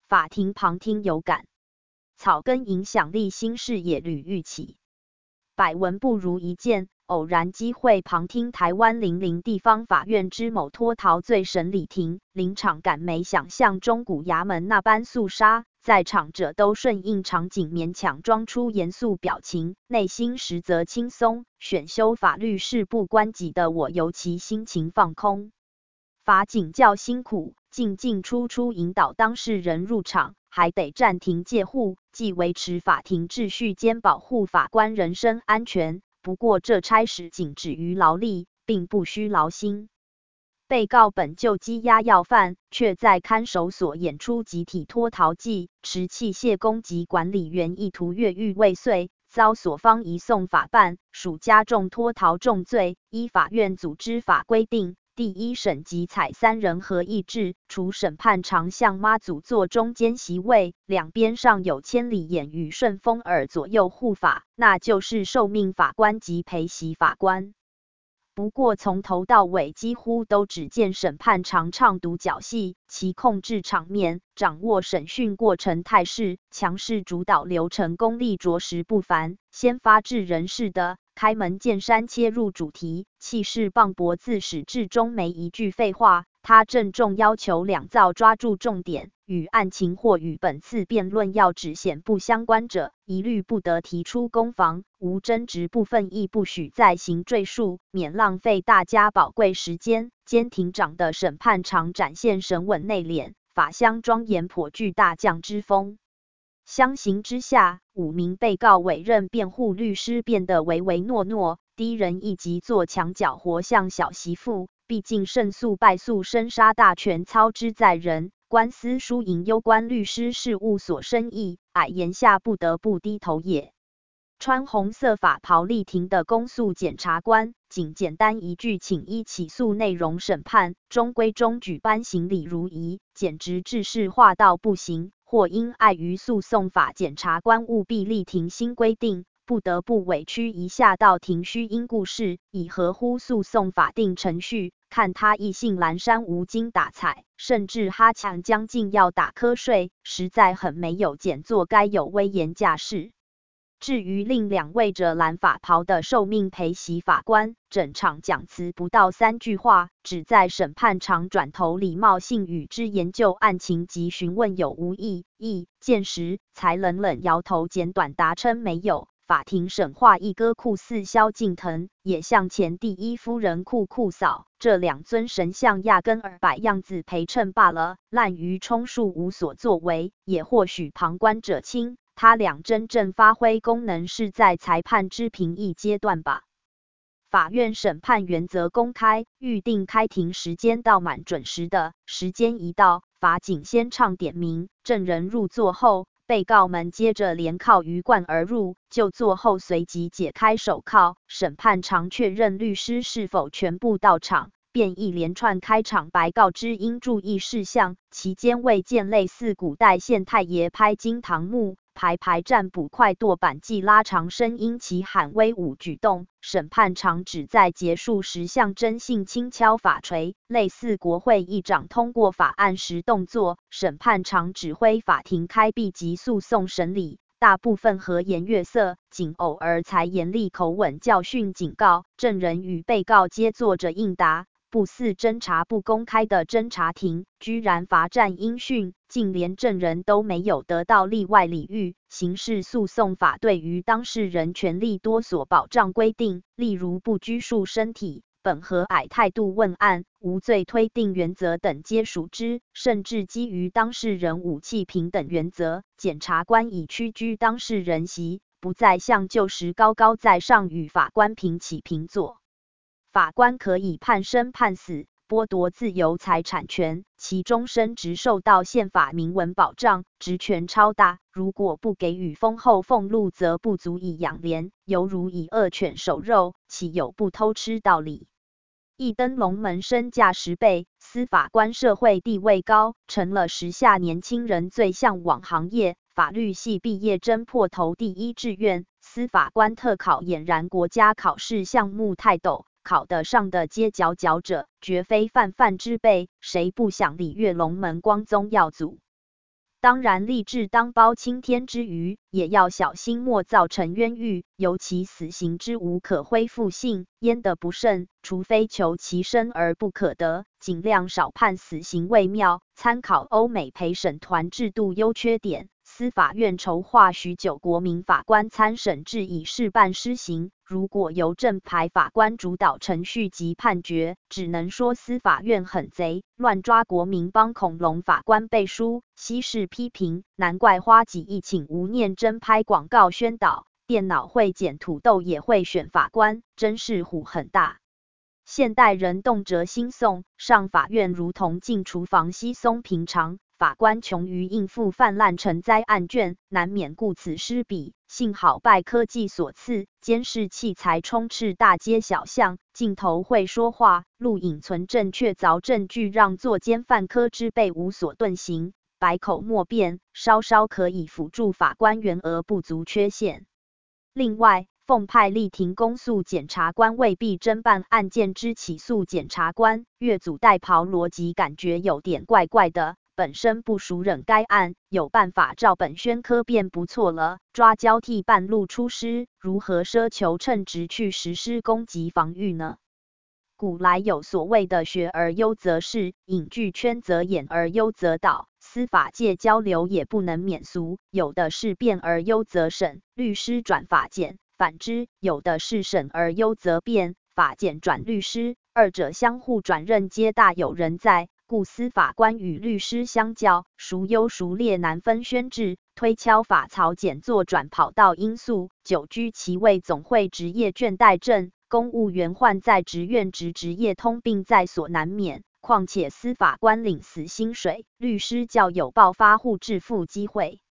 法庭旁听有感，草根影响力新视野屡愈起。百闻不如一见，偶然机会旁听台湾零陵地方法院之某脱逃罪审理庭，临场感没想象中古衙门那般肃杀，在场者都顺应场景，勉强装出严肃表情，内心实则轻松。选修法律事不关己的我，尤其心情放空。法警较辛苦，进进出出引导当事人入场，还得暂停戒护，既维持法庭秩序兼保护法官人身安全。不过这差事仅止于劳力，并不需劳心。被告本就羁押要犯，却在看守所演出集体脱逃记，持器械攻击管理员，意图越狱未遂，遭所方移送法办，属加重脱逃重罪。依法院组织法规定，第一审即采3人合议制，除审判长向妈祖坐中间席位，两边上有千里眼与顺风耳左右护法，那就是受命法官及陪席法官。不过从头到尾几乎都只见审判长唱独角戏，其控制场面、掌握审讯过程态势、强势主导流程功力着实不凡。先发制人似的，开门见山切入主题，气势磅礴，自始至终没一句废话。他郑重要求两造抓住重点，与案情或与本次辩论要旨显不相关者，一律不得提出攻防，无争执部分亦不许再行赘述，免浪费大家宝贵时间。监庭长的审判长展现神稳内敛、法相庄严，颇具大将之风。相形之下，5名被告委任辩护律师变得唯唯诺诺，低人一级，做墙角活像小媳妇。毕竟胜诉败诉生杀大权操之在人，官司输赢攸关律师事务所生意，矮檐下不得不低头也。穿红色法袍莅庭的公诉检察官，仅简单一句请依起诉内容审判，中规中矩，颁行礼如仪，简直制式化到不行。或因碍于诉讼法检察官务必莅庭新规定，不得不委屈一下到庭须因故事，以合乎诉讼法定程序。看他意兴阑珊，无精打采，甚至哈强将近要打瞌睡，实在很没有检座该有威严架势。至于另2位着蓝法袍的受命陪席法官，整场讲词不到3句话，只在审判长转头礼貌性与之研究案情及询问有无异议，见时才冷冷摇头，简短答称没有。法庭审话一歌酷似萧敬腾，也向前第一夫人酷酷扫，这2尊神像压根儿摆样子陪衬罢了，滥竽充数无所作为，也或许旁观者清。他俩真正发挥功能是在裁判之评议阶段吧。法院审判原则公开，预定开庭时间到满准时的，时间一到，法警先唱点名，证人入座后，被告们接着连铐鱼贯而入，就座后随即解开手铐，审判长确认律师是否全部到场，便一连串开场白告知应注意事项，期间未见类似古代县太爷拍金堂木、排排站捕快剁板计拉长声音齐喊威武举动。审判长只在结束时象征性轻敲法锤，类似国会议长通过法案时动作。审判长指挥法庭开闭及诉讼审理，大部分和颜悦色，仅偶尔才严厉口吻教训警告。证人与被告皆坐着应答，不似侦查不公开的侦查庭，居然罚站音讯，竟连证人都没有得到例外礼遇。刑事诉讼法对于当事人权利多所保障规定，例如不拘束身体、本和蔼态度问案、无罪推定原则等皆属之，甚至基于当事人武器平等原则，检察官已屈居当事人席，不再像旧时高高在上与法官平起平坐。法官可以判生判死，剥夺自由财产权，其终身直受到宪法明文保障，职权超大。如果不给予丰厚俸禄，则不足以养廉，犹如以恶犬守肉，岂有不偷吃道理？一登龙门身价10倍，司法官社会地位高，成了时下年轻人最向往行业。法律系毕业争破头第1志愿，司法官特考俨然国家考试项目泰斗。考得上的皆佼佼者，绝非泛泛之辈，谁不想礼越龙门光宗耀祖？ 当然立志当包青天之余，也要小心莫造成冤狱，尤其死刑之无可恢复性，焉得不慎，除非求其生而不可得，尽量少判死刑为妙。参考欧美陪审团制度优缺点，司法院筹划许久国民法官参审制以事办施行，如果由正牌法官主导程序及判决，只能说司法院很贼，乱抓国民帮恐龙法官背书，稀释批评，难怪花几亿请吴念真拍广告宣导，电脑会捡土豆也会选法官，真是唬很大。现代人动辄兴讼，上法院如同进厨房稀松平常，法官穷于应付泛滥成灾案卷，难免顾此失彼。幸好拜科技所赐，监视器材充斥大街小巷，镜头会说话，录影存证确凿证据，让作奸犯科之辈无所遁形，百口莫辩，稍稍可以辅助法官员额不足缺陷。另外，奉派力庭公诉检察官未必侦办案件之起诉检察官，越俎代庖逻辑感觉有点怪怪的。本身不熟稔该案，有办法照本宣科便不错了。抓交替半路出师，如何奢求称职去实施攻击防御呢？古来有所谓的学而优则仕，影剧圈则演而优则导，司法界交流也不能免俗，有的是辩而优则审，律师转法检；反之，有的是审而优则辩，法检转律师，二者相互转任皆大有人在。故司法官与律师相较，孰优孰劣难分轩轾，推敲法曹检作转跑道因素，久居其位总会职业倦怠症，公务员患在职愿职职业通病在所难免。况且司法官领死薪水，律师较有暴发户致富机会。